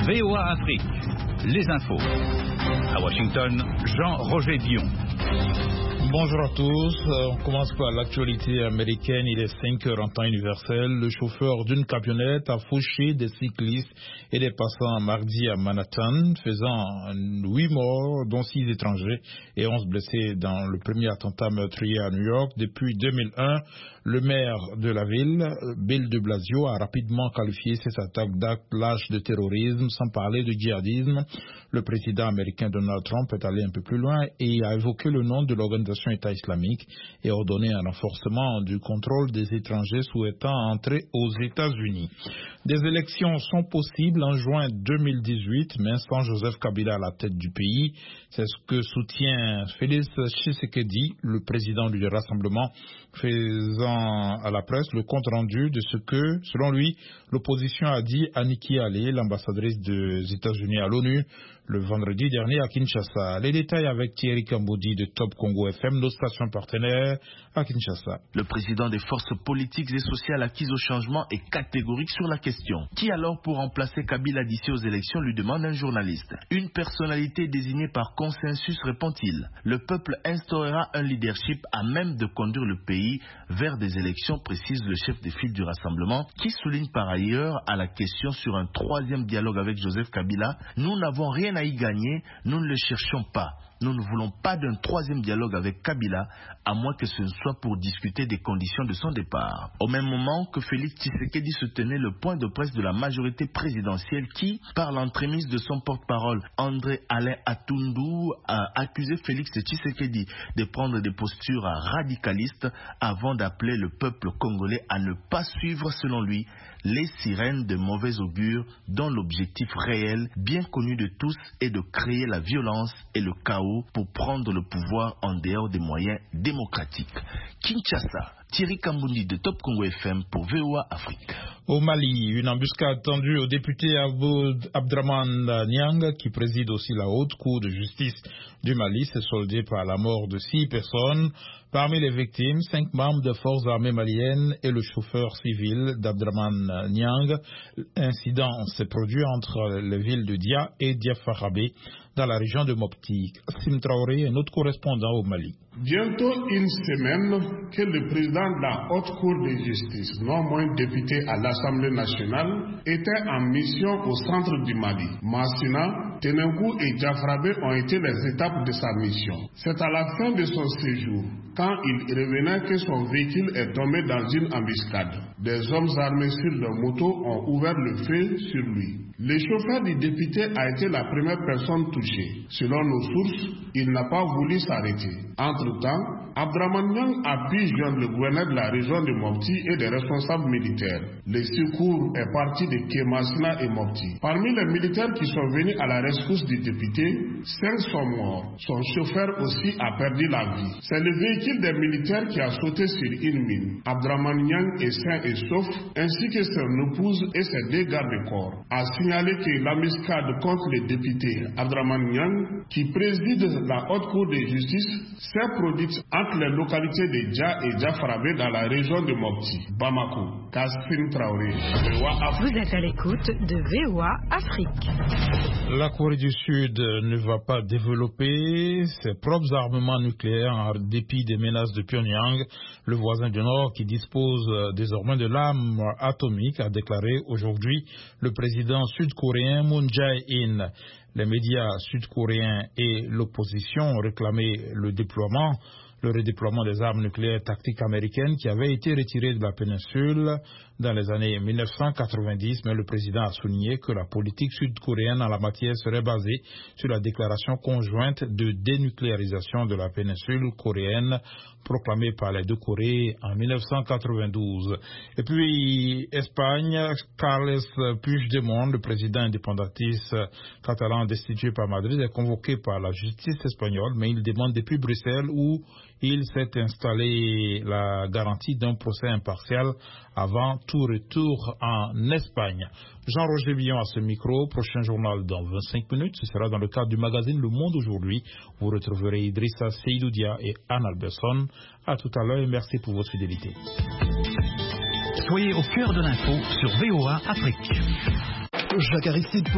VOA Afrique, les infos. À Washington, Jean-Roger Dion. Bonjour à tous. On commence par l'actualité américaine. Il est 5 heures en temps universel. Le chauffeur d'une camionnette a fauché des cyclistes et des passants mardi à Manhattan, faisant 8 morts, dont 6 étrangers et 11 blessés dans le premier attentat meurtrier à New York. Depuis 2001, le maire de la ville, Bill de Blasio, a rapidement qualifié ces attaques d'actes lâches de terrorisme, sans parler de djihadisme. Le président américain Donald Trump est allé un peu plus loin et a évoqué le nom de l'organisation État islamique et ordonné un renforcement du contrôle des étrangers souhaitant entrer aux États-Unis. Des élections sont possibles en juin 2018, mais sans Joseph Kabila à la tête du pays. C'est ce que soutient Félix Tshisekedi, le président du Rassemblement, faisant à la presse le compte rendu de ce que, selon lui, l'opposition a dit à Nikki Haley, l'ambassadrice des États-Unis à l'ONU, le vendredi dernier à Kinshasa. Les détails avec Thierry Kamboudi de Top Congo FM, nos stations partenaires à Kinshasa. Le président des forces politiques et sociales acquises au changement est catégorique sur la question. Qui alors pour remplacer Kabila d'ici aux élections, lui demande un journaliste. Une personnalité désignée par consensus, répond-il. Le peuple instaurera un leadership à même de conduire le pays vers des élections, précise le chef des files du Rassemblement, qui souligne par ailleurs à la question sur un troisième dialogue avec Joseph Kabila: nous n'avons rien à y gagner, nous ne le cherchons pas. Nous ne voulons pas d'un troisième dialogue avec Kabila, à moins que ce ne soit pour discuter des conditions de son départ. Au même moment que Félix Tshisekedi se tenait le point de presse de la majorité présidentielle qui, par l'entremise de son porte-parole André Alain Atundu, a accusé Félix Tshisekedi de prendre des postures radicalistes avant d'appeler le peuple congolais à ne pas suivre, selon lui, les sirènes de mauvais augure dont l'objectif réel, bien connu de tous, est de créer la violence et le chaos pour prendre le pouvoir en dehors des moyens démocratiques. Kinshasa, Thierry Kambundi de Top Congo FM pour VOA Afrique. Au Mali, une embuscade tendue au député Abdraman Niang, qui préside aussi la haute cour de justice du Mali, s'est soldée par la mort de 6 personnes. Parmi les victimes, 5 membres des forces armées maliennes et le chauffeur civil d'Abdraman Niang. L'incident s'est produit entre les villes de Dia et Diafarabé, dans la région de Mopti. Sim Traoré est notre correspondant au Mali. Bientôt une semaine que le président de la Haute Cour de justice, non moins député à l'Assemblée nationale, était en mission au centre du Mali. Massina, Tenengou et Diafarabé ont été les étapes de sa mission. C'est à la fin de son séjour, quand il revenait, que son véhicule est tombé dans une embuscade. Des hommes armés sur leur moto ont ouvert le feu sur lui. Le chauffeur du député a été la première personne touchée. Selon nos sources, il n'a pas voulu s'arrêter. Entre-temps, Abdraman Niang a pu joindre le gouverneur de la région de Mopti et des responsables militaires. Le secours est parti de Kémasina et Mopti. Parmi les militaires qui sont venus à la rescousse du député, 5 sont morts. Son chauffeur aussi a perdu la vie. C'est le véhicule des militaires qui a sauté sur une mine. Abdraman Niang est sain et sauf, ainsi que son épouse et ses 2 gardes-corps. A signalé que l'embuscade contre le député Abdraman Niang, qui préside la haute cour de justice, s'est produite entre les localités de Dia et Diafarabé dans la région de Mopti. Bamako, Kassim Traoré, VOA Afrique. Vous êtes à l'écoute de VOA Afrique. La Corée du Sud ne va pas développer ses propres armements nucléaires en dépit des menaces de Pyongyang. Le voisin du Nord, qui dispose désormais de l'arme atomique, a déclaré aujourd'hui le président sud-coréen Moon Jae-in. Les médias sud-coréens et l'opposition ont réclamé le redéploiement des armes nucléaires tactiques américaines qui avaient été retirées de la péninsule dans les années 1990, mais le président a souligné que la politique sud-coréenne en la matière serait basée sur la déclaration conjointe de dénucléarisation de la péninsule coréenne proclamée par les 2 Corées en 1992. Et puis, Espagne, Carles Puigdemont, le président indépendantiste catalan destitué par Madrid, est convoqué par la justice espagnole, mais il demande depuis Bruxelles où il s'est installé la garantie d'un procès impartial avant tout retour en Espagne. Jean-Roger Dion à ce micro. Prochain journal dans 25 minutes. Ce sera dans le cadre du magazine Le Monde aujourd'hui. Vous retrouverez Idrissa Seydoudia et Anne Alberson. À tout à l'heure et merci pour votre fidélité. Soyez au cœur de l'info sur VOA Afrique. Jacques Aristide.